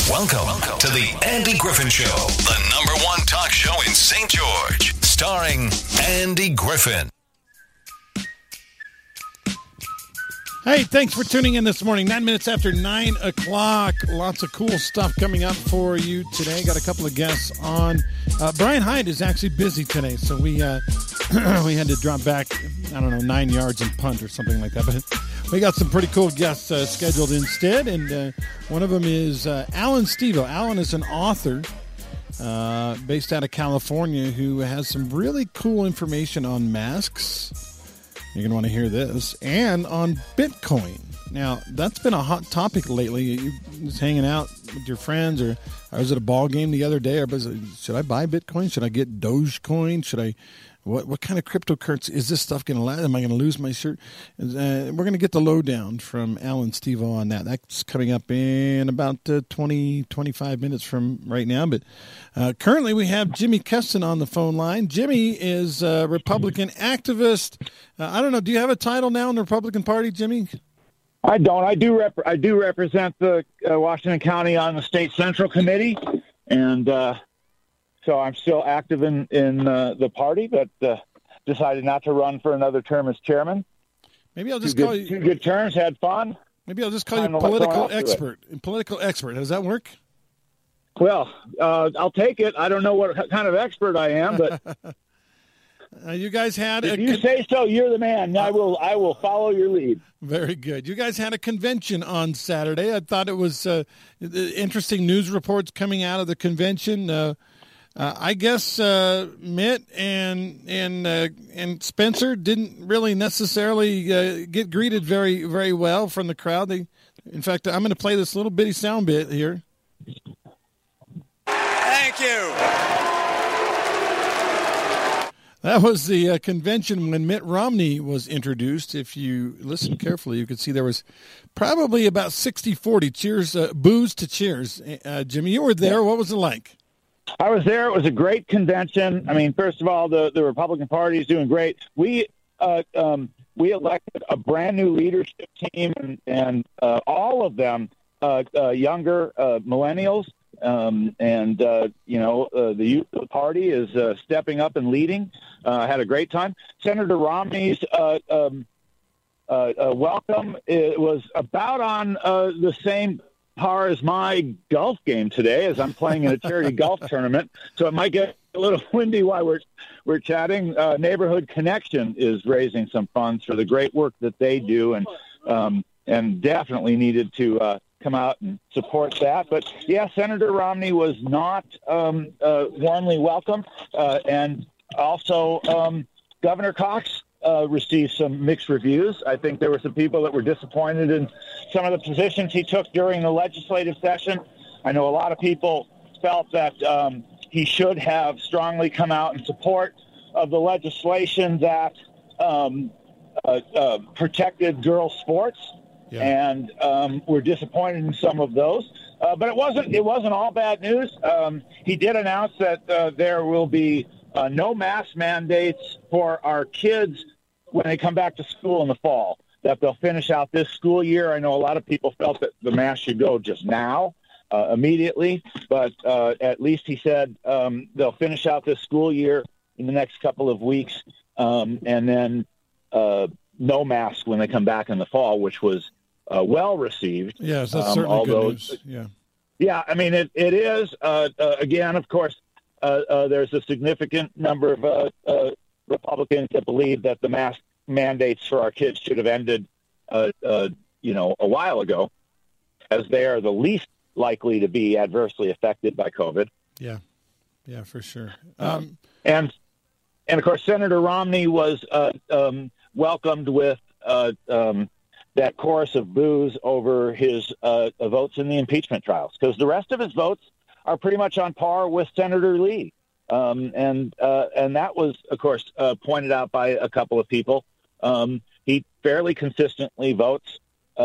Welcome to the Andy Griffin Show, the #1 talk show in St. George, starring Andy Griffin. Hey, thanks for tuning in this morning. 9 minutes after 9 o'clock. Lots of cool stuff coming up for you today. Got a couple of guests on. Brian Hyde is actually busy today, so we we had to drop back, 9 yards and punt or something like that. But we got some pretty cool guests scheduled instead, and one of them is Alan Stevo. Alan is an author based out of California who has some really cool information on masks. You're going to want to hear this. And on Bitcoin. Now, that's been a hot topic lately. You just hanging out with your friends, or I was at a ball game the other day. Should I buy Bitcoin? Should I get Dogecoin? Should I? What kind of cryptocurrency is this stuff going to last? Am I going to lose my shirt? We're going to get the lowdown from Alan Stevo on that. That's coming up in about 25 minutes from right now. But currently we have Jimmy Keston on the phone line. Jimmy is a Republican activist. I don't know. Do you have a title now in the Republican Party, Jimmy? I don't. I do represent the Washington County on the State Central Committee, and so I'm still active in the party, but decided not to run for another term as chairman. Maybe I'll just call you 2 good terms, had fun. Maybe I'll just call you political expert. Political expert. Does that work? Well, I'll take it. I don't know what kind of expert I am, but you guys had. If you say so, you're the man. I will follow your lead. Very good. You guys had a convention on Saturday. I thought it was interesting news reports coming out of the convention. I guess Mitt and Spencer didn't really necessarily get greeted very, very well from the crowd. In fact, I'm going to play this little bitty sound bit here. Thank you. That was the convention when Mitt Romney was introduced. If you listen carefully, you could see there was probably about 60-40 cheers, boos to cheers. Jimmy, you were there. What was it like? I was there. It was a great convention. I mean, first of all, the Republican Party is doing great. We elected a brand new leadership team, and all of them younger millennials. The youth of the party is stepping up and leading. Had a great time. Senator Romney's welcome was about on the same par as my golf game today, as I'm playing in a charity golf tournament. So it might get a little windy while we're chatting. Neighborhood Connection is raising some funds for the great work that they do, and definitely needed to come out and support that. But yeah, Senator Romney was not warmly welcome, and also Governor Cox received some mixed reviews. I think there were some people that were disappointed in some of the positions he took during the legislative session. I know a lot of people felt that he should have strongly come out in support of the legislation that protected girls' sports, and were disappointed in some of those. But it wasn't all bad news. He did announce that there will be no mask mandates for our kids when they come back to school in the fall, that they'll finish out this school year. I know a lot of people felt that the mask should go just now, immediately, but at least he said they'll finish out this school year in the next couple of weeks, and then no mask when they come back in the fall, which was well received. Yes, that's certainly good news. Yeah, I mean, it is. Again, of course, there's a significant number of Republicans that believe that the mask mandates for our kids should have ended, a while ago, as they are the least likely to be adversely affected by COVID. Yeah, for sure. And of course, Senator Romney was welcomed with that chorus of boos over his votes in the impeachment trials, because the rest of his votes are pretty much on par with Senator Lee. And that was, of course, pointed out by a couple of people. He fairly consistently votes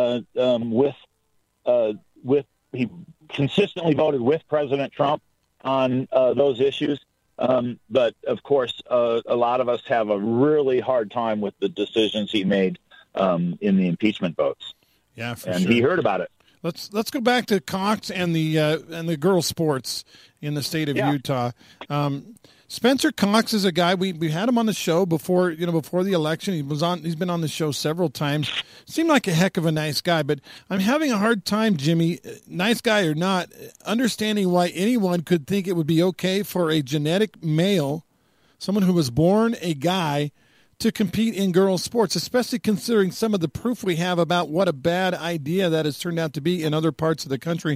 he consistently voted with President Trump on those issues. But of course, a lot of us have a really hard time with the decisions he made in the impeachment votes. Yeah, for and sure. he heard about it. Let's go back to Cox and the girls' sports in the state of Utah. Spencer Cox is a guy we had him on the show before the election. He's been on the show several times. Seemed like a heck of a nice guy, but I'm having a hard time, Jimmy, nice guy or not, understanding why anyone could think it would be okay for a genetic male, someone who was born a guy, to compete in girls' sports, especially considering some of the proof we have about what a bad idea that has turned out to be in other parts of the country.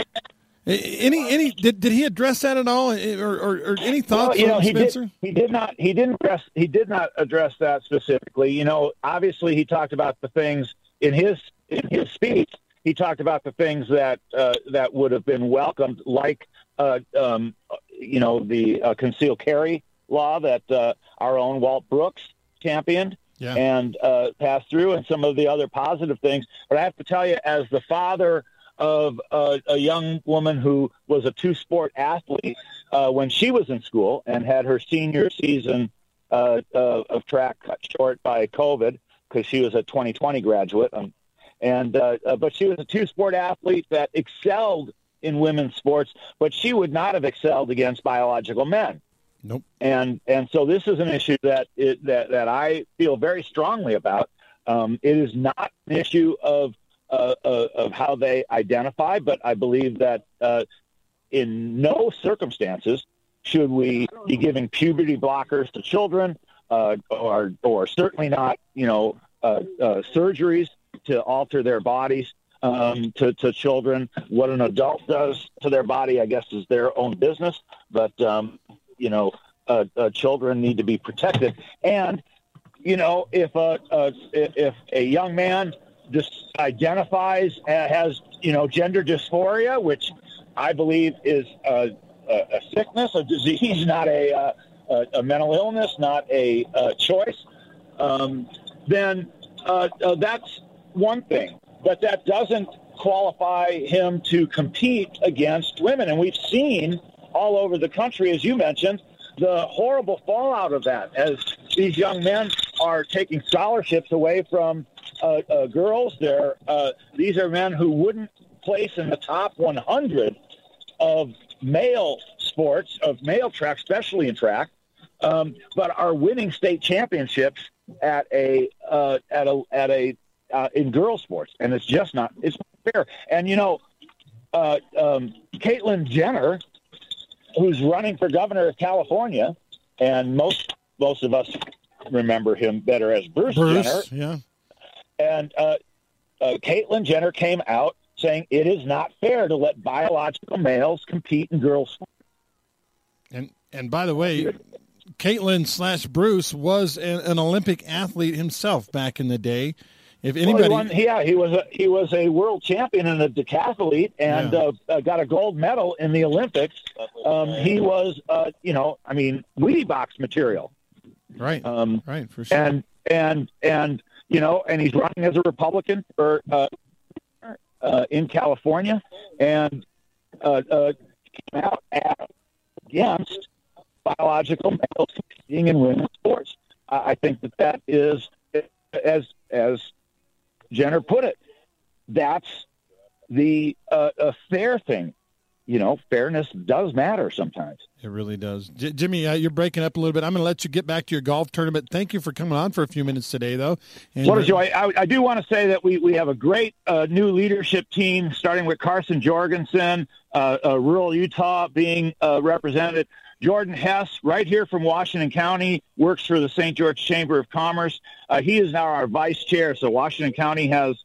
Did he address that at all, or any thoughts from Spencer? He did not address that specifically. Obviously he talked about the things in his speech. He talked about the things that would have been welcomed, like the concealed carry law that our own Walt Brooks championed and passed through, and some of the other positive things. But I have to tell you, as the father of a young woman who was a two-sport athlete when she was in school and had her senior season of track cut short by COVID because she was a 2020 graduate, but she was a two-sport athlete that excelled in women's sports, but she would not have excelled against biological men. Nope. And so this is an issue that I feel very strongly about. It is not an issue of how they identify, but I believe that in no circumstances should we be giving puberty blockers to children, or certainly not, surgeries to alter their bodies to children. What an adult does to their body, I guess, is their own business. But children need to be protected. And if a young man just identifies has gender dysphoria, which I believe is a sickness, a disease, not a mental illness, not a choice, then that's one thing. But that doesn't qualify him to compete against women. And we've seen all over the country, as you mentioned, the horrible fallout of that, as these young men are taking scholarships away from girls. These are men who wouldn't place in the top 100 of male sports, of male track, especially in track, but are winning state championships in girl sports, and it's just not fair. And Caitlyn Jenner, who's running for governor of California, and most of us remember him better as Bruce Jenner. Yeah. And Caitlyn Jenner came out saying it is not fair to let biological males compete in girls' sports. And by the way, Caitlyn/Bruce was an Olympic athlete himself back in the day. If anybody, he was a world champion and a decathlete, and got a gold medal in the Olympics. He was, Wheatie box material. Right. Right. For sure. And he's running as a Republican in California, and came out against biological males competing in women's sports. I think that is, as Jenner put it, that's the a fair thing. Fairness does matter sometimes. It really does. Jimmy, you're breaking up a little bit. I'm going to let you get back to your golf tournament. Thank you for coming on for a few minutes today, though. And, what a joy. I do want to say that we have a great new leadership team, starting with Carson Jorgensen, rural Utah being represented. Jordan Hess, right here from Washington County, works for the St. George Chamber of Commerce. He is now our vice chair, so Washington County has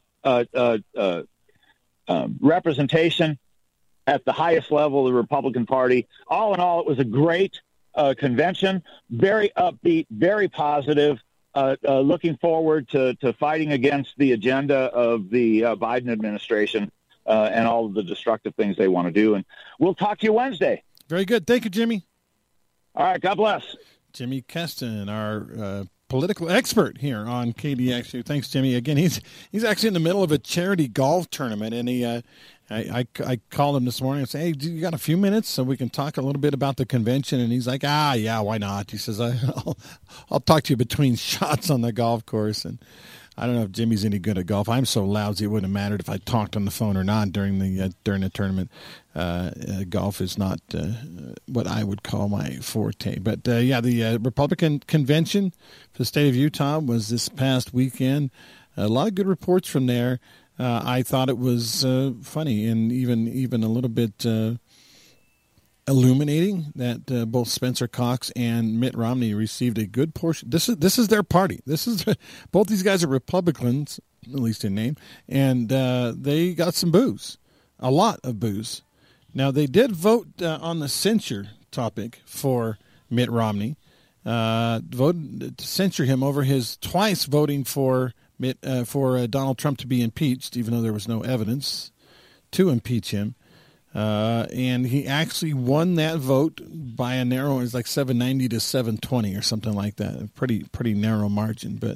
representation at the highest level of the Republican Party. All in all, it was a great convention, very upbeat, very positive, looking forward to fighting against the agenda of the Biden administration and all of the destructive things they want to do. And we'll talk to you Wednesday. Very good. Thank you, Jimmy. All right. God bless. Jimmy Keston, our political expert here on KDXU. Thanks, Jimmy. Again, he's actually in the middle of a charity golf tournament, and I called him this morning and said, hey, do you got a few minutes so we can talk a little bit about the convention? And he's like, yeah, why not? He says, I'll talk to you between shots on the golf course. And I don't know if Jimmy's any good at golf. I'm so lousy it wouldn't have mattered if I talked on the phone or not during the tournament. Golf is not what I would call my forte. But the Republican convention for the state of Utah was this past weekend. A lot of good reports from there. I thought it was funny and even a little bit illuminating that both Spencer Cox and Mitt Romney received a good portion. This is their party. Both these guys are Republicans, at least in name, and they got some boos, a lot of boos. Now they did vote on the censure topic for Mitt Romney, voted to censure him over his twice voting for Donald Trump to be impeached, even though there was no evidence to impeach him. And he actually won that vote by a narrow, it was like 790 to 720 or something like that. A pretty narrow margin. But,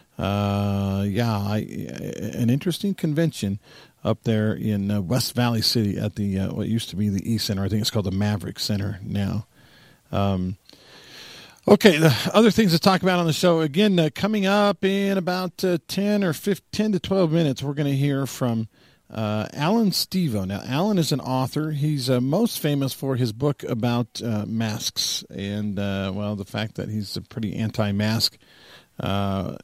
an interesting convention up there in West Valley City at the what used to be the East Center. I think it's called the Maverick Center now. Okay, the other things to talk about on the show, again, coming up in about 10 to 12 minutes, we're going to hear from Alan Stevo. Now, Alan is an author. He's most famous for his book about masks and, the fact that he's pretty anti-mask. We'll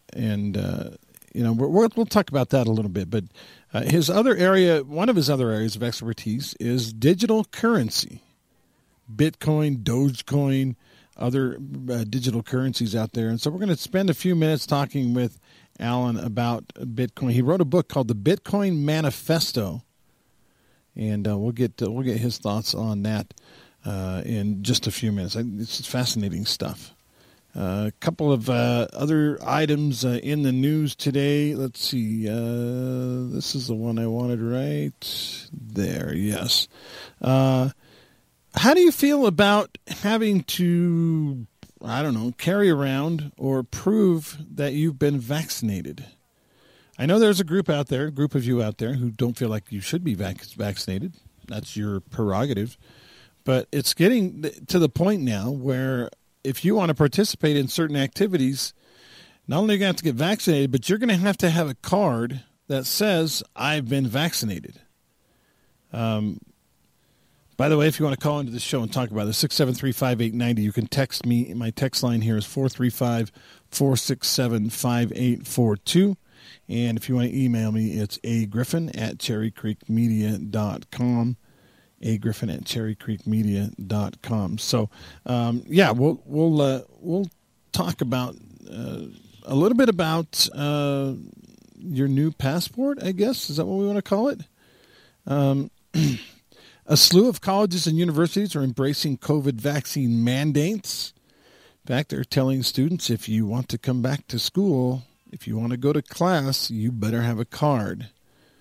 talk about that a little bit. But one of his other areas of expertise is digital currency, Bitcoin, Dogecoin, other digital currencies out there. And so we're going to spend a few minutes talking with Alan about Bitcoin. He wrote a book called The Bitcoin Manifesto, and we'll get his thoughts on that in just a few minutes. It's fascinating stuff. A couple of other items in the news today. Let's see. This is the one I wanted right there. Yes. How do you feel about having to, carry around or prove that you've been vaccinated? I know there's a group of you out there who don't feel like you should be vaccinated. That's your prerogative. But it's getting to the point now where if you want to participate in certain activities, not only are you going to have to get vaccinated, but you're going to have a card that says, I've been vaccinated. By the way, if you want to call into the show and talk about it, 673-5890, you can text me. My text line here is 435-467-5842. And if you want to email me, it's agriffin@cherrycreekmedia.com, agriffin@cherrycreekmedia.com. So, we'll talk about a little bit about your new passport, I guess. Is that what we want to call it? A slew of colleges and universities are embracing COVID vaccine mandates. In fact, they're telling students if you want to come back to school, if you want to go to class, you better have a card.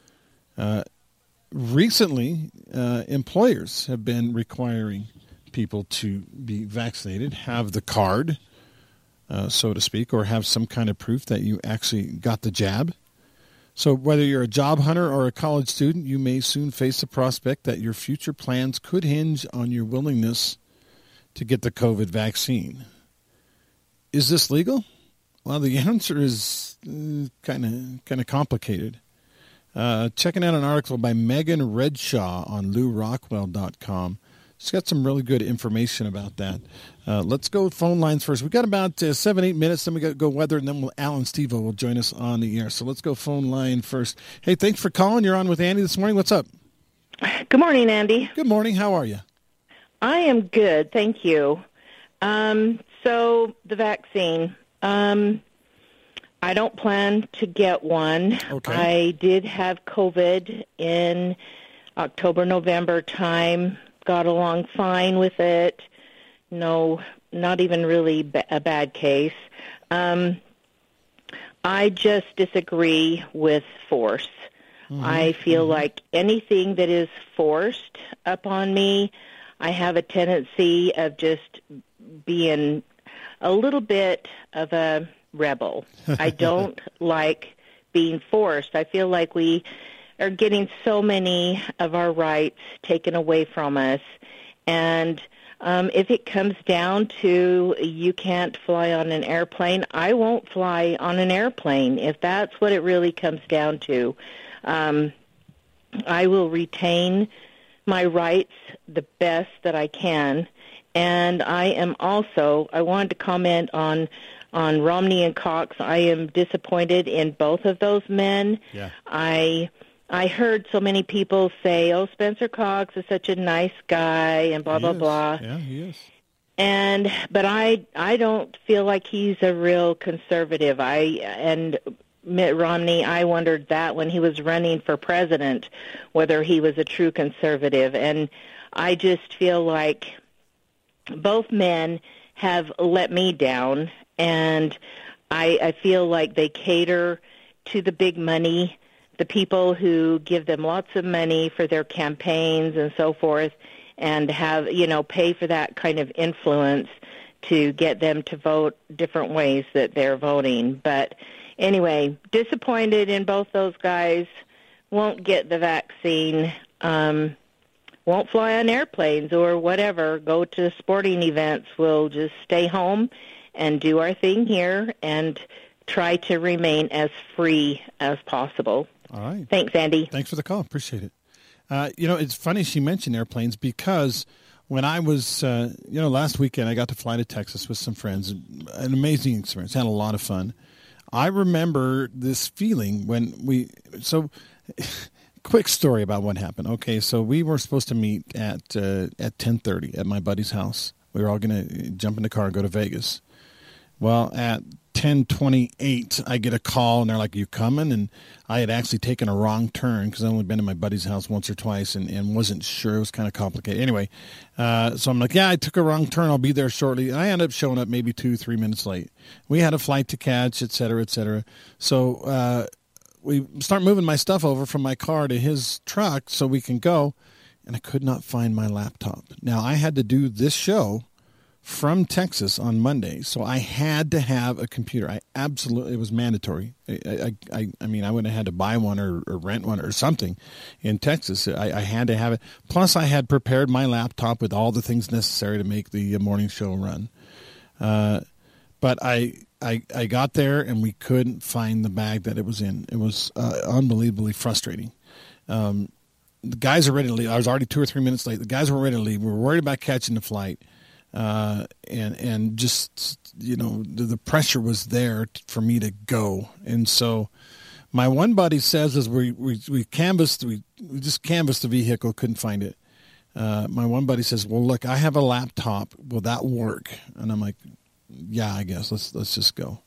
Recently, employers have been requiring people to be vaccinated, have the card, so to speak, or have some kind of proof that you actually got the jab. So whether you're a job hunter or a college student, you may soon face the prospect that your future plans could hinge on your willingness to get the COVID vaccine. Is this legal? Well, the answer is kind of complicated. Checking out an article by Megan Redshaw on LouRockwell.com. She's got some really good information about that. Let's go phone lines first. We've got about 7-8 minutes, then we got to go weather, and then Alan Stevo will join us on the air. So let's go phone line first. Hey, thanks for calling. You're on with Andy this morning. What's up? Good morning, Andy. Good morning. How are you? I am good, thank you. So the vaccine, I don't plan to get one. Okay. I did have COVID in October, November time. Got along fine with it. No, not even really a bad case. I just disagree with force. Mm-hmm. I feel like anything that is forced upon me, I have a tendency of just being a little bit of a rebel. I don't like being forced. I feel like we are getting so many of our rights taken away from us. And If it comes down to you can't fly on an airplane, I won't fly on an airplane. If that's what it really comes down to, I will retain my rights the best that I can. And I wanted to comment on Romney and Cox. I am disappointed in both of those men. Yeah. I heard so many people say, "Oh, Spencer Cox is such a nice guy," and blah, blah, blah. Yeah, he is. But I don't feel like he's a real conservative. And Mitt Romney, I wondered that when he was running for president, whether he was a true conservative. And I just feel like both men have let me down, and I feel like they cater to the big money, the people who give them lots of money for their campaigns and so forth, and have, pay for that kind of influence to get them to vote different ways that they're voting. But anyway, disappointed in both those guys. Won't get the vaccine, won't fly on airplanes or whatever, go to sporting events. We'll just stay home and do our thing here and try to remain as free as possible. All right. Thanks, Andy. Thanks for the call. Appreciate it. It's funny she mentioned airplanes because when I was, last weekend I got to fly to Texas with some friends. An amazing experience. Had a lot of fun. I remember this feeling when quick story about what happened. Okay, so we were supposed to meet at 10:30 at my buddy's house. We were all going to jump in the car and go to Vegas. Well, at 10:28, I get a call, and they're like, "You coming?" And I had actually taken a wrong turn because I'd only been in my buddy's house once or twice and wasn't sure. It was kind of complicated. Anyway, so I'm like, "Yeah, I took a wrong turn. I'll be there shortly." And I ended up showing up maybe 2-3 minutes late. We had a flight to catch, et cetera, et cetera. So we start moving my stuff over from my car to his truck so we can go, and I could not find my laptop. Now, I had to do this show from Texas on Monday, so I had to have a computer. It was mandatory. I mean, I wouldn't have had to buy one or rent one or something in Texas. I had to have it. Plus, I had prepared my laptop with all the things necessary to make the morning show run. But I got there, and we couldn't find the bag that it was in. It was unbelievably frustrating. The guys are ready to leave. I was already 2 or 3 minutes late. The guys were ready to leave. We were worried about catching the flight. And just, the pressure was there for me to go. And so my one buddy says as we just canvassed the vehicle, couldn't find it. My one buddy says, "Well, look, I have a laptop. Will that work?" And I'm like, "Yeah, I guess let's just go."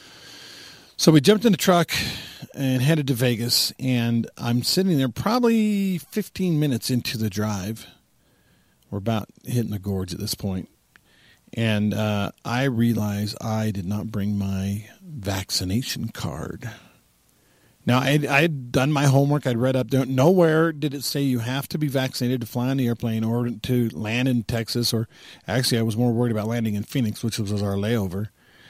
So we jumped in the truck and headed to Vegas, and I'm sitting there probably 15 minutes into the drive. We're about hitting the gorge at this point. And I realized I did not bring my vaccination card. Now, I had done my homework. I'd read up there. Nowhere did it say you have to be vaccinated to fly on the airplane or to land in Texas. Or actually, I was more worried about landing in Phoenix, which was our layover.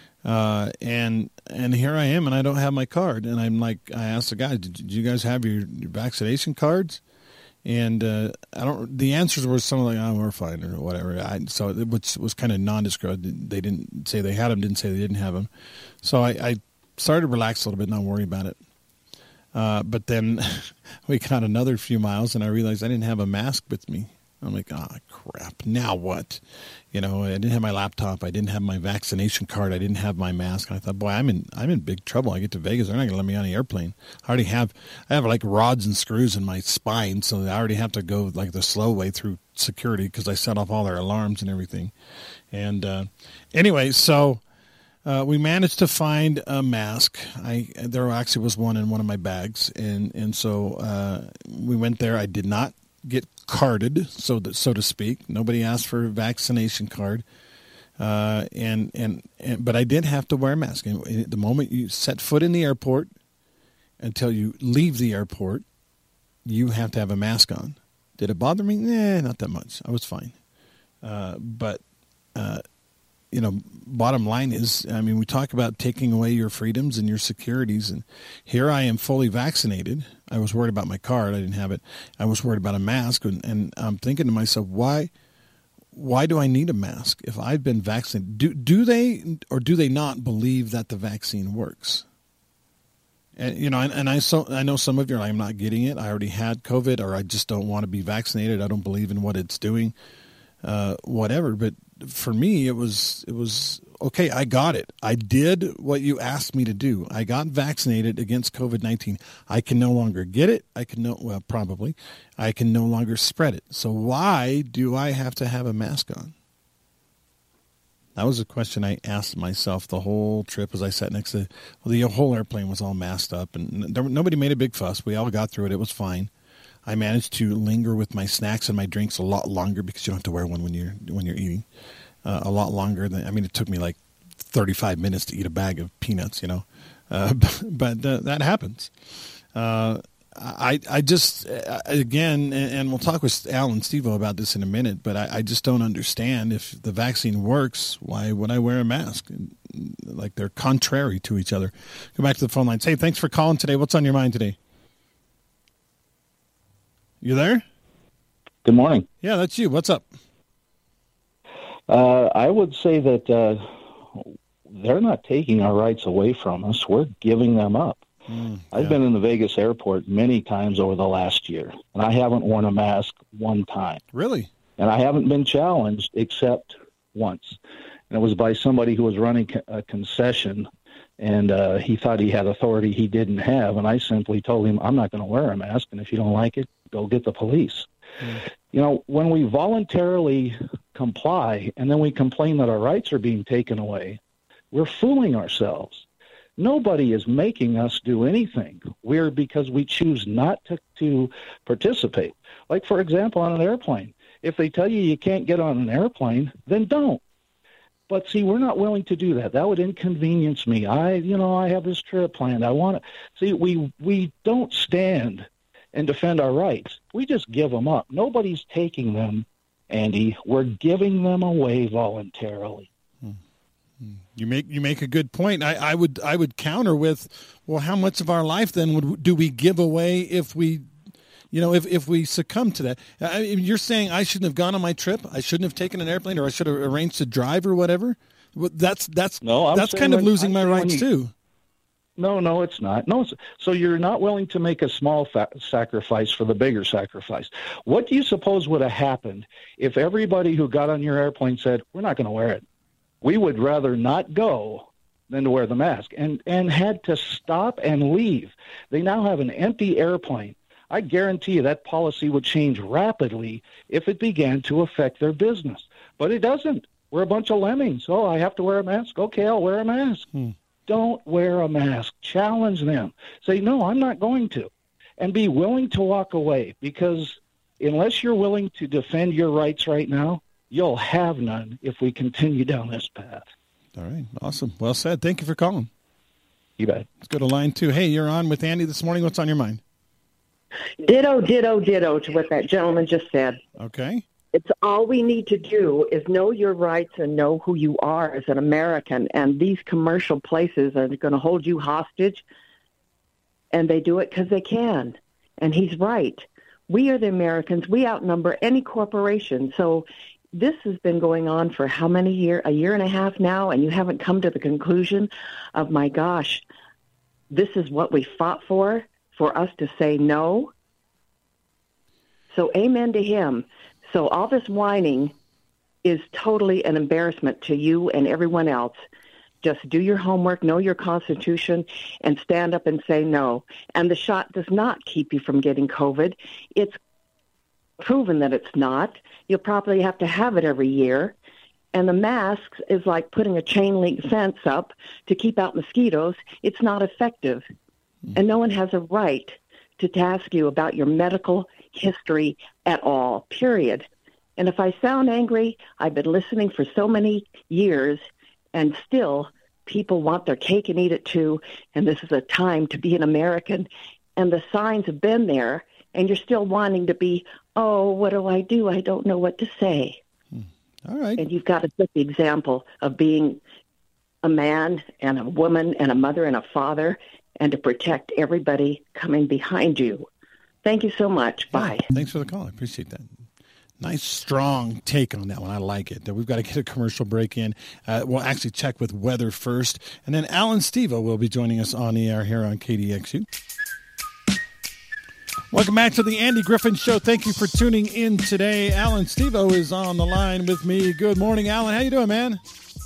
And here I am, and I don't have my card. And I'm like, I asked the guy, "Did you guys have your vaccination cards?" And the answers were something like, "Oh, we're fine," or whatever. So it was kind of nondescript. They didn't say they had them, didn't say they didn't have them. So I started to relax a little bit, not worry about it. But then we got another few miles, and I realized I didn't have a mask with me. I'm like, "Oh, crap. Now what?" I didn't have my laptop. I didn't have my vaccination card. I didn't have my mask. And I thought, boy, I'm in big trouble. I get to Vegas, they're not going to let me on the airplane. I have like rods and screws in my spine, so I already have to go like the slow way through security because I set off all their alarms and everything. And anyway, so we managed to find a mask. There actually was one in one of my bags, and so we went there. I did not get carded, so to speak. Nobody asked for a vaccination card, but I did have to wear a mask. And the moment you set foot in the airport until you leave the airport, you have to have a mask on. Did it bother me? Not that much. I was fine. But bottom line is, I mean, we talk about taking away your freedoms and your securities, and here I am fully vaccinated. I was worried about my card. I didn't have it. I was worried about a mask, and I'm thinking to myself, why why do I need a mask if I've been vaccinated? Do they or do they not believe that the vaccine works? And I know some of you are like, I'm not getting it. I already had COVID, or I just don't want to be vaccinated. I don't believe in what it's doing, whatever. But for me, it was okay. I got it. I did what you asked me to do. I got vaccinated against COVID-19. I can no longer get it. I can no longer spread it. So why do I have to have a mask on? That was a question I asked myself the whole trip as I sat next to, the whole airplane was all masked up, and nobody made a big fuss. We all got through it. It was fine. I managed to linger with my snacks and my drinks a lot longer because you don't have to wear one when you're eating. A lot longer than, it took me like 35 minutes to eat a bag of peanuts, but that happens. I just, again, and we'll talk with Al and Steve-O about this in a minute, but I just don't understand if the vaccine works, why would I wear a mask? Like they're contrary to each other. Go back to the phone lines. Hey, thanks for calling today. What's on your mind today? You there? Good morning. Yeah, that's you. What's up? I would say that they're not taking our rights away from us. We're giving them up. I've been in the Vegas airport many times over the last year, and I haven't worn a mask one time. Really? And I haven't been challenged except once. And it was by somebody who was running a concession, and he thought he had authority he didn't have. And I simply told him, I'm not going to wear a mask, and if you don't like it, go get the police. When we voluntarily comply and then we complain that our rights are being taken away, we're fooling ourselves. Nobody is making us do anything. Because we choose not to participate. Like, for example, on an airplane. If they tell you can't get on an airplane, then don't. But see, we're not willing to do that. That would inconvenience me. I have this trip planned. I want to see. We don't stand and defend our rights. We just give them up. Nobody's taking them, Andy. We're giving them away voluntarily. You make a good point. I would counter with, well, how much of our life then do we give away if we, if we succumb to that? You're saying I shouldn't have gone on my trip. I shouldn't have taken an airplane, or I should have arranged to drive or whatever. That's kind of losing my rights too. No, it's not. No, so you're not willing to make a small sacrifice for the bigger sacrifice. What do you suppose would have happened if everybody who got on your airplane said, we're not going to wear it? We would rather not go than to wear the mask, and had to stop and leave. They now have an empty airplane. I guarantee you that policy would change rapidly if it began to affect their business. But it doesn't. We're a bunch of lemmings. Oh, I have to wear a mask? Okay, I'll wear a mask. Don't wear a mask. Challenge them. Say, no, I'm not going to. And be willing to walk away, because unless you're willing to defend your rights right now, you'll have none if we continue down this path. All right. Awesome. Well said. Thank you for calling. You bet. Let's go to line 2. Hey, you're on with Andy this morning. What's on your mind? Ditto to what that gentleman just said. Okay. It's all we need to do is know your rights and know who you are as an American. And these commercial places are going to hold you hostage, and they do it because they can. And he's right. We are the Americans. We outnumber any corporation. So this has been going on for how many years? A year and a half now, and you haven't come to the conclusion of, my gosh, this is what we fought for us to say no. So amen to him. So all this whining is totally an embarrassment to you and everyone else. Just do your homework, know your Constitution, and stand up and say no. And the shot does not keep you from getting COVID. It's proven that it's not. You'll probably have to have it every year. And the masks is like putting a chain link fence up to keep out mosquitoes. It's not effective. And no one has a right to ask you about your medical history at all, period. And if I sound angry, I've been listening for so many years, and still people want their cake and eat it too, and this is a time to be an American, and the signs have been there, and you're still wanting to be, oh, what do? I don't know what to say. All right. And you've got to set the example of being a man and a woman and a mother and a father, and to protect everybody coming behind you. Thank you so much. Bye. Thanks for the call. I appreciate that. Nice, strong take on that one. I like it. We've got to get a commercial break in. We'll actually check with weather first. And then Alan Stevo will be joining us on the air here on KDXU. Welcome back to the Andy Griffin Show. Thank you for tuning in today. Alan Stevo is on the line with me. Good morning, Alan. How you doing, man?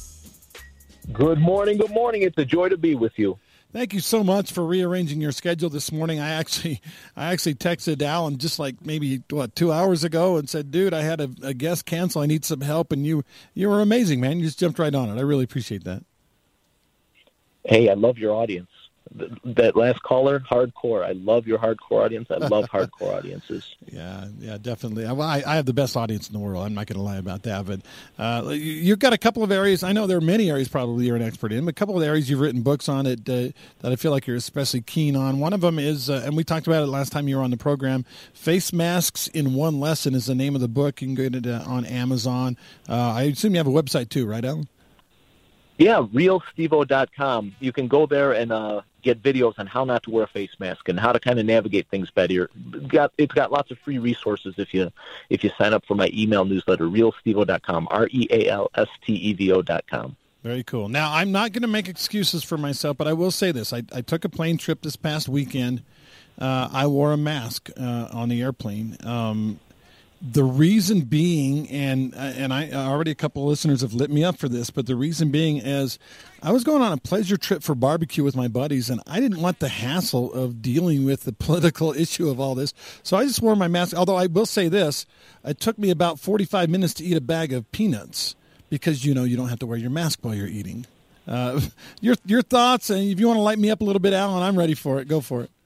Good morning. Good morning. It's a joy to be with you. Thank you so much for rearranging your schedule this morning. I actually texted Alan just like maybe 2 hours ago and said, "Dude, I had a guest cancel. I need some help." And you were amazing, man. You just jumped right on it. I really appreciate that. Hey, I love your audience. That last caller, hardcore. I love your hardcore audience. I love hardcore audiences. Yeah, definitely. Well, I have the best audience in the world. I'm not going to lie about that. But you've got a couple of areas. I know there are many areas probably you're an expert in, but a couple of areas you've written books on it that I feel like you're especially keen on. One of them is, and we talked about it last time you were on the program, Face Masks in One Lesson is the name of the book. You can get it on Amazon. I assume you have a website too, right, Alan? Yeah, realstevo.com. You can go there and get videos on how not to wear a face mask and how to kind of navigate things better. It's got lots of free resources if you sign up for my email newsletter, realstevo.com, REALSTEVO.com. Very cool. Now, I'm not going to make excuses for myself, but I will say this. I took a plane trip this past weekend. I wore a mask on the airplane. The reason being, and I already a couple of listeners have lit me up for this, but the reason being is I was going on a pleasure trip for barbecue with my buddies, and I didn't want the hassle of dealing with the political issue of all this. So I just wore my mask, although I will say this, it took me about 45 minutes to eat a bag of peanuts because, you don't have to wear your mask while you're eating. Your thoughts, and if you want to light me up a little bit, Alan, I'm ready for it. Go for it.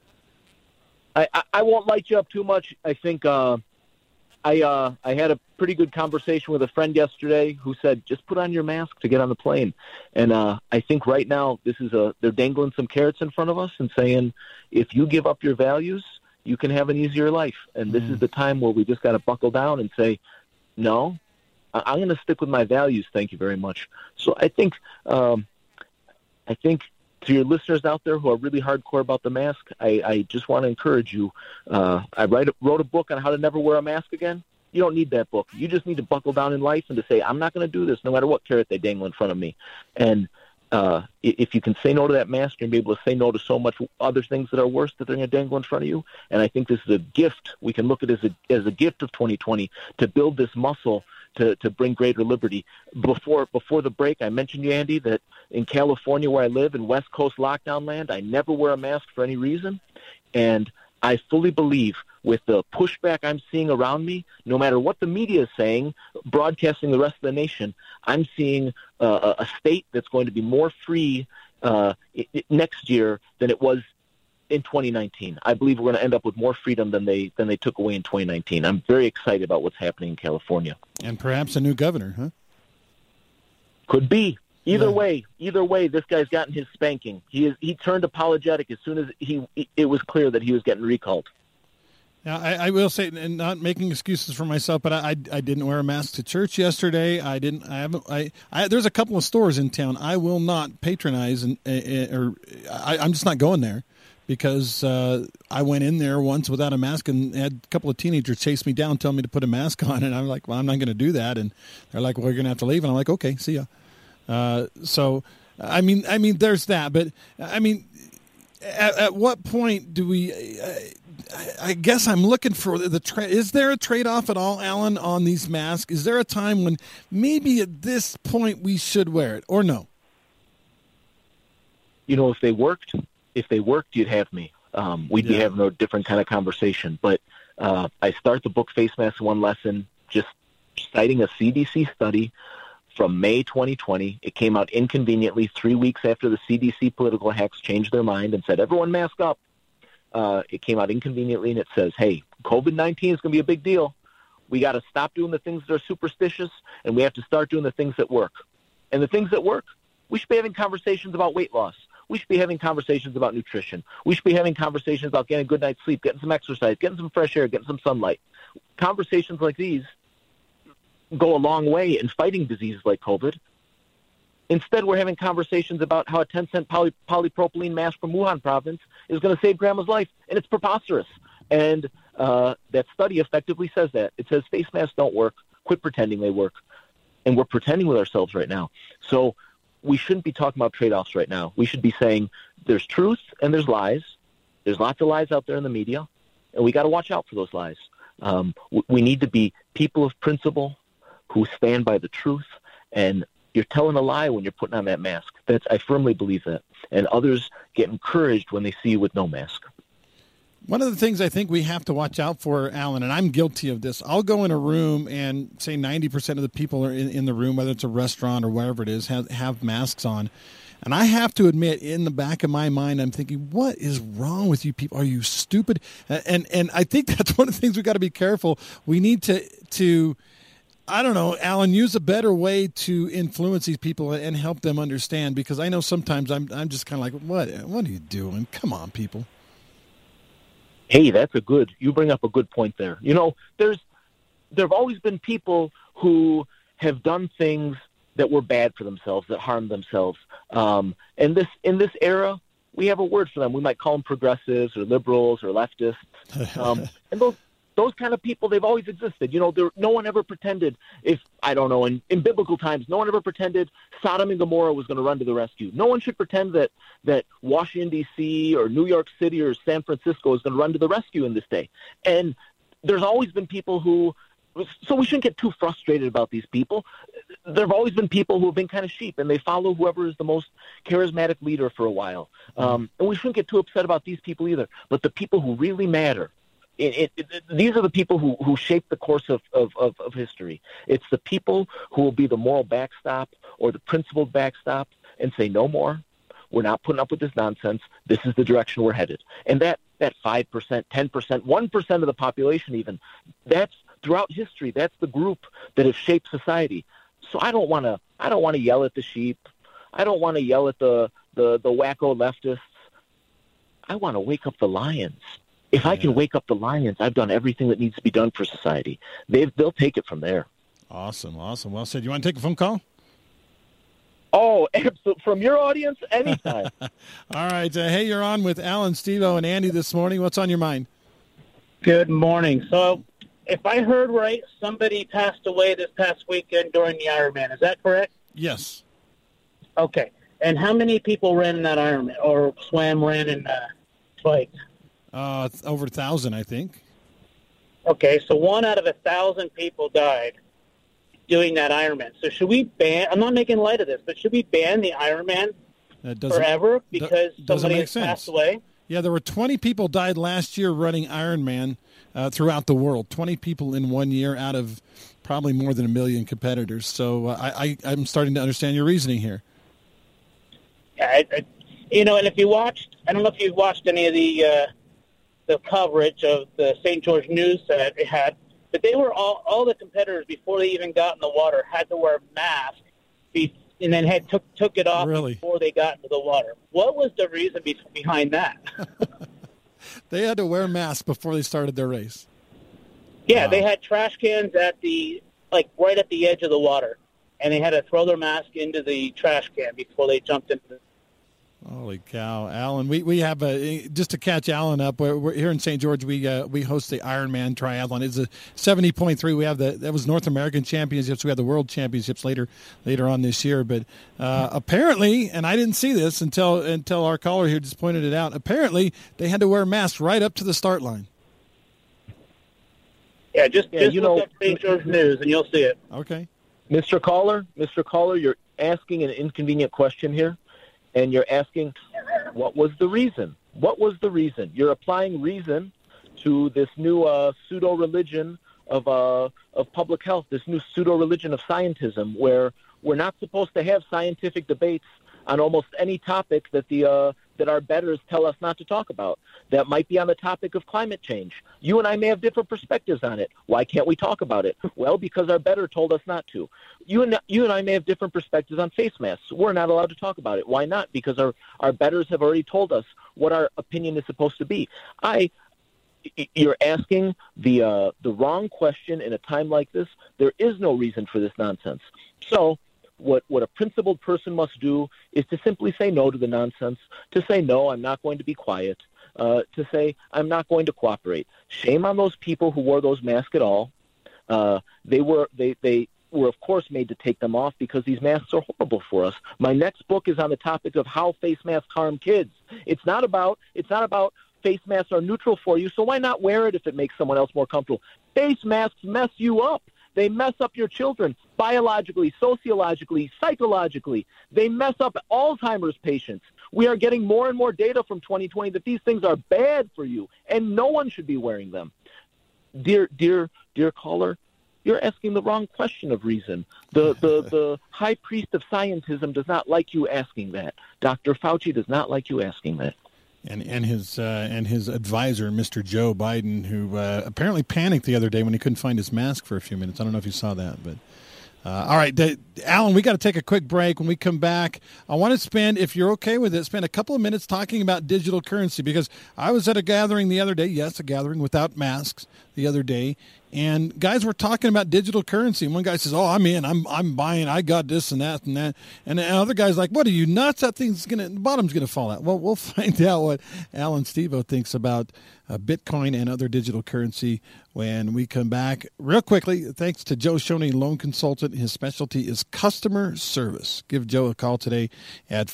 I won't light you up too much. I think I had a pretty good conversation with a friend yesterday who said, just put on your mask to get on the plane. And I think right now they're dangling some carrots in front of us and saying, if you give up your values, you can have an easier life. And this is the time where we just got to buckle down and say, no, I'm going to stick with my values. Thank you very much. So I think to your listeners out there who are really hardcore about the mask, I just want to encourage you. I wrote a book on how to never wear a mask again. You don't need that book. You just need to buckle down in life and to say, I'm not going to do this no matter what carrot they dangle in front of me. And if you can say no to that mask, you're going to be able to say no to so much other things that are worse that they're going to dangle in front of you. And I think this is a gift. We can look at it as a gift of 2020 to build this muscle to bring greater liberty. Before the break, I mentioned you, Andy, that in California where I live, in West Coast lockdown land, I never wear a mask for any reason. And I fully believe with the pushback I'm seeing around me, no matter what the media is saying, broadcasting the rest of the nation, I'm seeing a state that's going to be more free next year than it was in 2019. I believe we're going to end up with more freedom than they took away in 2019. I'm very excited about what's happening in California. And perhaps a new governor, huh? Could be. Either way, this guy's gotten his spanking. He turned apologetic as soon as it was clear that he was getting recalled. Now, I will say, and not making excuses for myself, but I didn't wear a mask to church yesterday. There's a couple of stores in town I will not patronize, I'm just not going there. Because I went in there once without a mask and had a couple of teenagers chase me down, tell me to put a mask on, and I'm like, well, I'm not going to do that. And they're like, well, you're going to have to leave. And I'm like, okay, see ya. So, I mean, there's that. But, I mean, at what point do we I guess I'm looking for is there a trade-off at all, Alan, on these masks? Is there a time when maybe at this point we should wear it, or no? If they worked, you'd have me. We'd be having a different kind of conversation. But I start the book Face Mask in One Lesson just citing a CDC study from May 2020. It came out inconveniently 3 weeks after the CDC political hacks changed their mind and said, everyone mask up. It came out inconveniently, and it says, hey, COVID-19 is going to be a big deal. We got to stop doing the things that are superstitious, and we have to start doing the things that work. And the things that work, we should be having conversations about weight loss. We should be having conversations about nutrition. We should be having conversations about getting a good night's sleep, getting some exercise, getting some fresh air, getting some sunlight. Conversations like these go a long way in fighting diseases like COVID. Instead, we're having conversations about how a 10-cent polypropylene mask from Wuhan province is going to save grandma's life, and it's preposterous. And that study effectively says that. It says face masks don't work. Quit pretending they work. And we're pretending with ourselves right now. So we shouldn't be talking about trade-offs right now. We should be saying there's truth and there's lies. There's lots of lies out there in the media, and we got to watch out for those lies. We need to be people of principle who stand by the truth, and you're telling a lie when you're putting on that mask. I firmly believe that. And others get encouraged when they see you with no mask. One of the things I think we have to watch out for, Alan, and I'm guilty of this, I'll go in a room and say 90% of the people are in the room, whether it's a restaurant or whatever it is, have masks on. And I have to admit, in the back of my mind, I'm thinking, what is wrong with you people? Are you stupid? And I think that's one of the things we've got to be careful. We need to I don't know, Alan, use a better way to influence these people and help them understand, because I know sometimes I'm just kind of like, what are you doing? Come on, people. Hey, you bring up a good point there. There have always been people who have done things that were bad for themselves, that harmed themselves. And in this era, we have a word for them. We might call them progressives or liberals or leftists. And those kind of people, they've always existed. No one ever pretended, in biblical times, no one ever pretended Sodom and Gomorrah was going to run to the rescue. No one should pretend that Washington, D.C. or New York City or San Francisco is going to run to the rescue in this day. And there's always been people so we shouldn't get too frustrated about these people. There have always been people who have been kind of sheep, and they follow whoever is the most charismatic leader for a while. And we shouldn't get too upset about these people either. But the people who really matter, these are the people who shape the course of history. It's the people who will be the moral backstop or the principled backstop and say, no more. We're not putting up with this nonsense. This is the direction we're headed. And that 5%, 10%, 1% of the population even, that's throughout history, that's the group that has shaped society. So I don't want to yell at the sheep. I don't want to yell at the wacko leftists. I want to wake up the lions. If I can wake up the lions, I've done everything that needs to be done for society. They'll take it from there. Awesome. Well said. You want to take a phone call? Oh, absolutely. From your audience, anytime. All right. Hey, you're on with Alan, Steve-O, and Andy this morning. What's on your mind? Good morning. So, if I heard right, somebody passed away this past weekend during the Ironman. Is that correct? Yes. Okay. And how many people ran in that Ironman or ran in biked? Over 1,000, I think. Okay, so 1 out of 1,000 people died doing that Ironman. So should we ban? I'm not making light of this, but should we ban the Ironman forever because somebody has passed away? Yeah, there were 20 people died last year running Ironman throughout the world. 20 people in 1 year out of probably more than 1 million competitors. So I'm starting to understand your reasoning here. Yeah, and if you watched, I don't know if you've watched any of the coverage of the St. George News that it had, but they were all the competitors before they even got in the water had to wear masks, and then took it off before they got into the water. What was the reason behind that? They had to wear masks before they started their race. Yeah, wow. They had trash cans right at the edge of the water, and they had to throw their mask into the trash can before they jumped into the. Holy cow, Alan! We have just to catch Alan up. We're here in St. George. We host the Ironman Triathlon. It's a 70.3. We have that was North American Championships. We have the World Championships later on this year. But apparently, and I didn't see this until our caller here just pointed it out. Apparently, they had to wear masks right up to the start line. Yeah, just look up St. George News and you'll see it. Okay, Mr. Caller, you're asking an inconvenient question here. And you're asking, what was the reason? What was the reason? You're applying reason to this new pseudo-religion of public health, this new pseudo-religion of scientism, where we're not supposed to have scientific debates on almost any topic that our betters tell us not to talk about. That might be on the topic of climate change. You and I may have different perspectives on it. Why can't we talk about it? Well, because our better told us not to. You and I may have different perspectives on face masks. We're not allowed to talk about it. Why not? Because our betters have already told us what our opinion is supposed to be. You're asking the wrong question in a time like this. There is no reason for this nonsense. So what a principled person must do is to simply say no to the nonsense, to say, no, I'm not going to be quiet. to say, I'm not going to cooperate. Shame on those people who wore those masks at all. They were, of course, made to take them off because these masks are horrible for us. My next book is on the topic of how face masks harm kids. It's not about face masks are neutral for you, so why not wear it if it makes someone else more comfortable? Face masks mess you up. They mess up your children biologically, sociologically, psychologically. They mess up Alzheimer's patients. We are getting more and more data from 2020 that these things are bad for you, and no one should be wearing them. Dear caller, you're asking the wrong question of reason. The high priest of scientism does not like you asking that. Dr. Fauci does not like you asking that. And his advisor, Mr. Joe Biden, who apparently panicked the other day when he couldn't find his mask for a few minutes. I don't know if you saw that, but all right, Alan, we got to take a quick break. When we come back, I want to spend, if you're okay with it, spend a couple of minutes talking about digital currency, because I was at a gathering the other day. Yes, a gathering without masks the other day. And guys were talking about digital currency. And one guy says, "Oh, I'm in. I'm buying. I got this and that and that." And the other guy's like, "What are you nuts? That thing's the bottom's gonna fall out." Well, we'll find out what Alan Stevo thinks about Bitcoin and other digital currency when we come back. Real quickly, thanks to Joe Shoney, loan consultant. His specialty is customer service. Give Joe a call today at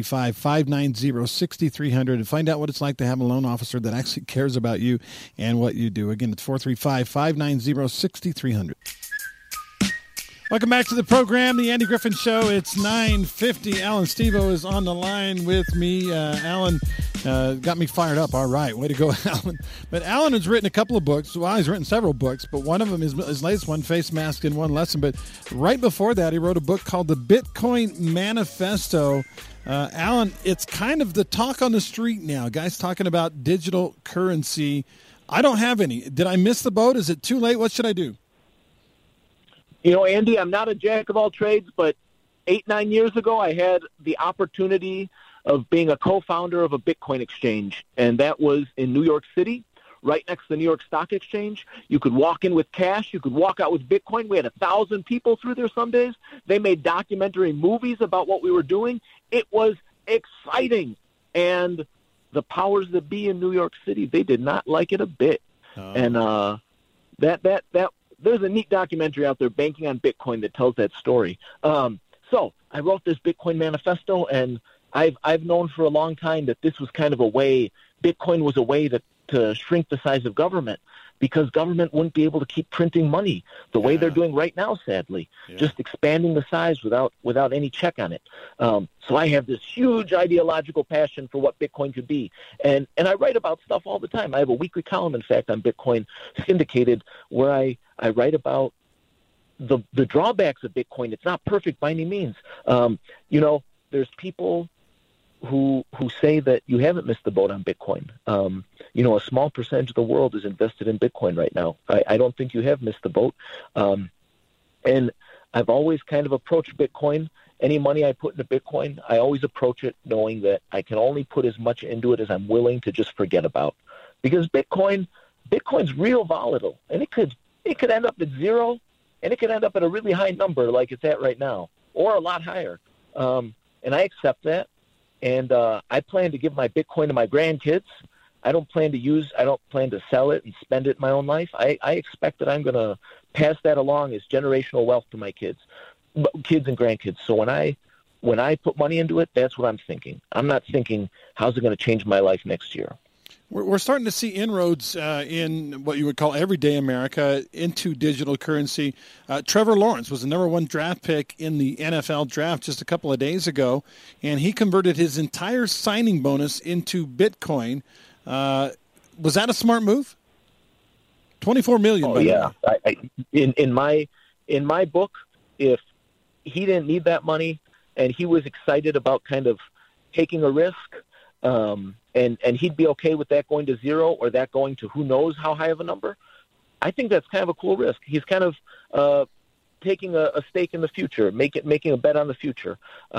435-590-6300 and find out what it's like to have a loan officer that actually cares about you and what you do. Again, it's 435-590-6300. Welcome back to the program, The Andy Griffin Show. It's 9:50. Alan Stevo is on the line with me. Alan got me fired up. All right, way to go, Alan. But Alan has written a couple of books. Well, he's written several books, but one of them is his latest one, Face Mask in One Lesson. But right before that, he wrote a book called The Bitcoin Manifesto. Alan, it's kind of the talk on the street now. Guys talking about digital currency. I don't have any. Did I miss the boat? Is it too late? What should I do? You know, Andy, I'm not a jack of all trades, but 8-9 years ago, I had the opportunity of being a co-founder of a Bitcoin exchange, and that was in New York City, right next to the New York Stock Exchange. You could walk in with cash. You could walk out with Bitcoin. We had 1,000 people through there some days. They made documentary movies about what we were doing. It was exciting, and the powers that be in New York City, they did not like it a bit. And that there's a neat documentary out there, Banking on Bitcoin, that tells that story. So I wrote this Bitcoin Manifesto, and I've known for a long time that this was kind of a way, Bitcoin was a way to shrink the size of government, because government wouldn't be able to keep printing money the way they're doing right now, sadly, just expanding the size without any check on it. So I have this huge ideological passion for what Bitcoin could be. And I write about stuff all the time. I have a weekly column, in fact, on Bitcoin Syndicated, where I write about the drawbacks of Bitcoin. It's not perfect by any means. There's people who say that you haven't missed the boat on Bitcoin. A small percentage of the world is invested in Bitcoin right now. I don't think you have missed the boat. And I've always kind of approached Bitcoin. Any money I put into Bitcoin, I always approach it knowing that I can only put as much into it as I'm willing to just forget about. Because Bitcoin's real volatile, and it could end up at zero, and it could end up at a really high number like it's at right now, or a lot higher. And I accept that. And I plan to give my Bitcoin to my grandkids. I don't plan to sell it and spend it in my own life. I expect that I'm going to pass that along as generational wealth to my kids and grandkids. So when I put money into it, that's what I'm thinking. I'm not thinking, how's it going to change my life next year? We're starting to see inroads in what you would call everyday America into digital currency. Trevor Lawrence was the number one draft pick in the NFL draft just a couple of days ago, and he converted his entire signing bonus into Bitcoin. Was that a smart move? $24 million. Oh, yeah. In my book, if he didn't need that money and he was excited about kind of taking a risk, and he'd be okay with that going to zero or that going to who knows how high of a number, I think that's kind of a cool risk. He's kind of taking a stake in the future, making a bet on the future.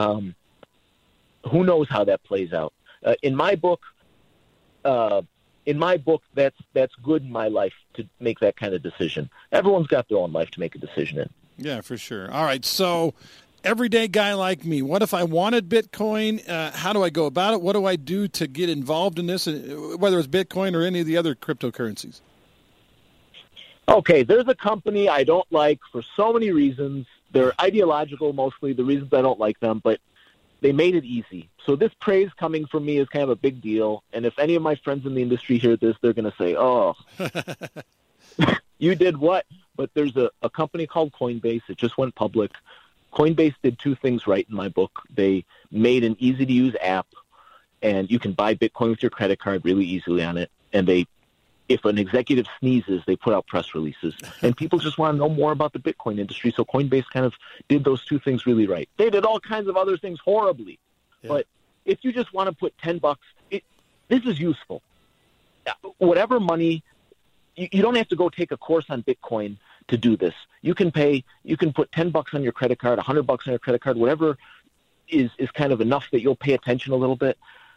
Who knows how that plays out? In my book, that's good in my life to make that kind of decision. Everyone's got their own life to make a decision in. Yeah, for sure. All right, so everyday guy like me, what if I wanted Bitcoin? How do I go about it? What do I do to get involved in this, whether it's Bitcoin or any of the other cryptocurrencies? Okay, there's a company I don't like for so many reasons. They're ideological mostly, the reasons I don't like them, but they made it easy. So this praise coming from me is kind of a big deal. And if any of my friends in the industry hear this, they're going to say, oh, you did what? But there's a company called Coinbase. It just went public. Coinbase did two things right in my book. They made an easy-to-use app, and you can buy Bitcoin with your credit card really easily on it. And if an executive sneezes, they put out press releases. And people just want to know more about the Bitcoin industry, so Coinbase kind of did those two things really right. They did all kinds of other things horribly. Yeah. But if you just want to put $10, this is useful. Whatever money, you don't have to go take a course on Bitcoin to do this. You can put $10 on your credit card, $100 on your credit card, whatever is kind of enough that you'll pay attention a little bit.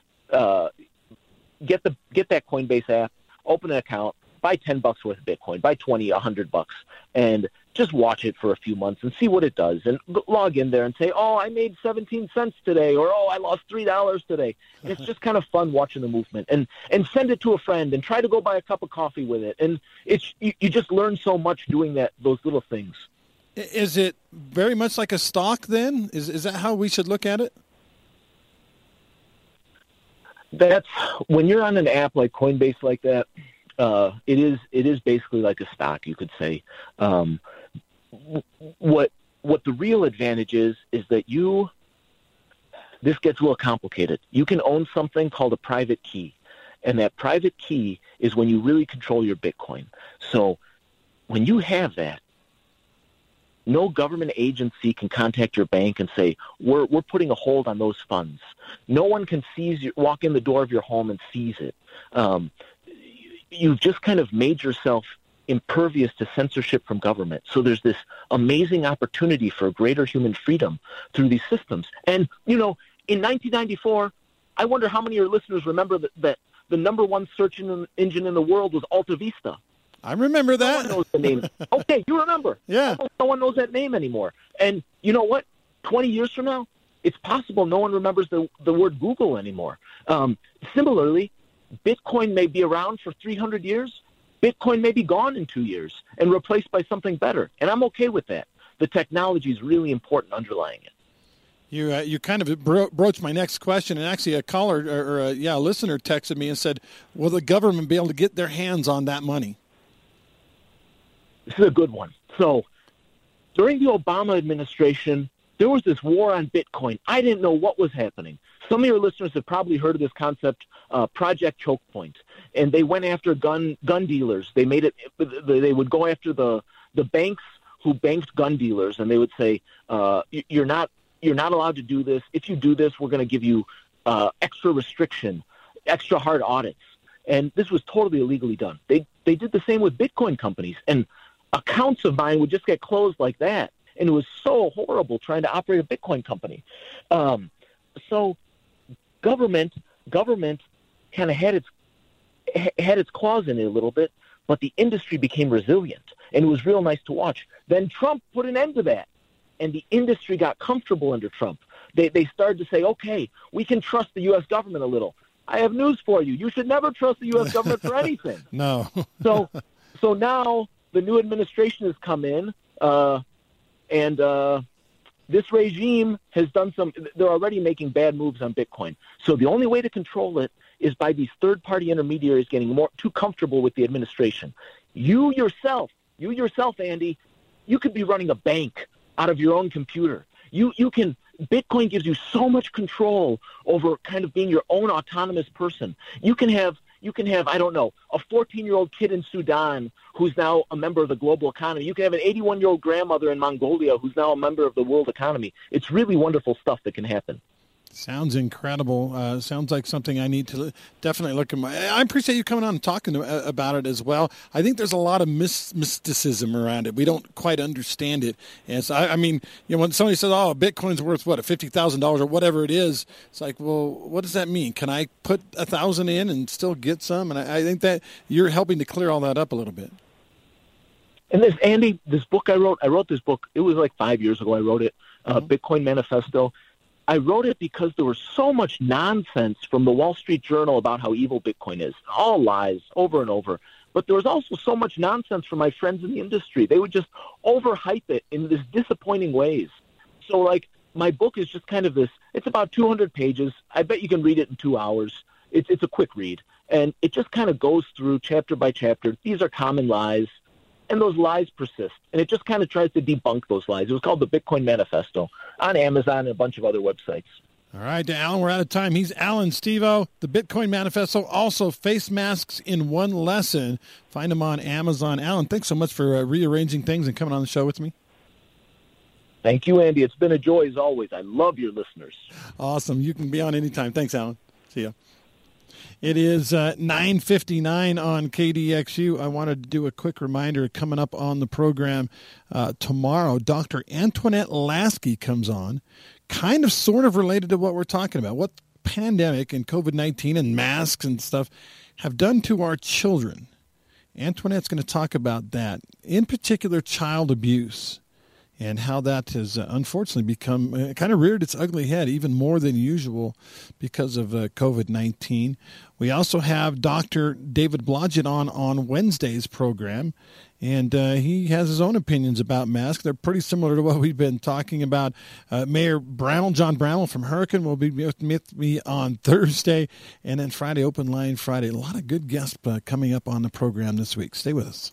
Get that Coinbase app, open an account, buy $10 worth of Bitcoin, buy 20, $100, and just watch it for a few months and see what it does. And log in there and say, oh, I made 17 cents today, or oh, I lost $3 today. And it's just kind of fun watching the movement. And send it to a friend and try to go buy a cup of coffee with it. And you just learn so much doing those little things. Is it very much like a stock then? Is that how we should look at it? That's when you're on an app like Coinbase like that. It is basically like a stock, you could say. What the real advantage is that this gets a little complicated. You can own something called a private key, and that private key is when you really control your Bitcoin. So when you have that, no government agency can contact your bank and say, we're putting a hold on those funds. No one can walk in the door of your home and seize it. You've just kind of made yourself impervious to censorship from government. So there's this amazing opportunity for greater human freedom through these systems. And, in 1994, I wonder how many of your listeners remember that the number one search engine in the world was Alta Vista. I remember that. No one knows the name. Okay, you remember. Yeah. No one knows that name anymore. And you know what? 20 years from now, it's possible no one remembers the word Google anymore. Similarly, Bitcoin may be around for 300 years. Bitcoin may be gone in 2 years and replaced by something better. And I'm okay with that. The technology is really important underlying it. You kind of broached my next question, and actually a caller or a listener texted me and said, will the government be able to get their hands on that money? This is a good one. So during the Obama administration, there was this war on Bitcoin. I didn't know what was happening. Some of your listeners have probably heard of this concept, Project Choke Point, and they went after gun dealers. They made it. They would go after the banks who banked gun dealers, and they would say, "You're not allowed to do this. If you do this, we're going to give you extra restriction, extra hard audits." And this was totally illegally done. They did the same with Bitcoin companies, and accounts of mine would just get closed like that. And it was so horrible trying to operate a Bitcoin company. So government kind of had its claws in it a little bit, but the industry became resilient, and it was real nice to watch. Then Trump put an end to that, and the industry got comfortable under Trump. They started to say, okay, we can trust the U.S. government a little. I have news for you. You should never trust the U.S. government for anything. No. So now the new administration has come in, and this regime has done they're already making bad moves on Bitcoin. So the only way to control it is by these third-party intermediaries getting too comfortable with the administration. You yourself, Andy, you could be running a bank out of your own computer. Bitcoin gives you so much control over kind of being your own autonomous person. You can have, I don't know, a 14-year-old kid in Sudan who's now a member of the global economy. You can have an 81-year-old grandmother in Mongolia who's now a member of the world economy. It's really wonderful stuff that can happen. Sounds incredible. Sounds like something I need to definitely look at. I appreciate you coming on and talking about it as well. I think there's a lot of mysticism around it. We don't quite understand it. And so, I mean, when somebody says, "Oh, Bitcoin's worth what, $50,000 or whatever it is," it's like, well, what does that mean? Can I put 1,000 in and still get some? And I think that you're helping to clear all that up a little bit. And this, Andy, this book I wrote this book, it was like 5 years ago I wrote it, Bitcoin Manifesto. I wrote it because there was so much nonsense from the Wall Street Journal about how evil Bitcoin is. All lies, over and over. But there was also so much nonsense from my friends in the industry. They would just overhype it in this disappointing ways. So, like, my book is just kind of this, it's about 200 pages. I bet you can read it in 2 hours. It's a quick read. And it just kind of goes through chapter by chapter. These are common lies. And those lies persist. And it just kind of tries to debunk those lies. It was called the Bitcoin Manifesto on Amazon and a bunch of other websites. All right, Alan, we're out of time. He's Alan Stevo, the Bitcoin Manifesto, also Face Masks in One Lesson. Find him on Amazon. Alan, thanks so much for rearranging things and coming on the show with me. Thank you, Andy. It's been a joy as always. I love your listeners. Awesome. You can be on anytime. Thanks, Alan. See ya. It is 9:59 on KDXU. I wanted to do a quick reminder coming up on the program tomorrow. Dr. Antoinette Lasky comes on, kind of sort of related to what we're talking about, what pandemic and COVID-19 and masks and stuff have done to our children. Antoinette's going to talk about that, in particular child abuse, and how that has unfortunately become kind of reared its ugly head even more than usual because of COVID-19. We also have Dr. David Blodgett on Wednesday's program, and he has his own opinions about masks. They're pretty similar to what we've been talking about. Mayor John Brownell from Hurricane will be with me on Thursday, and then Friday, Open Line Friday. A lot of good guests coming up on the program this week. Stay with us.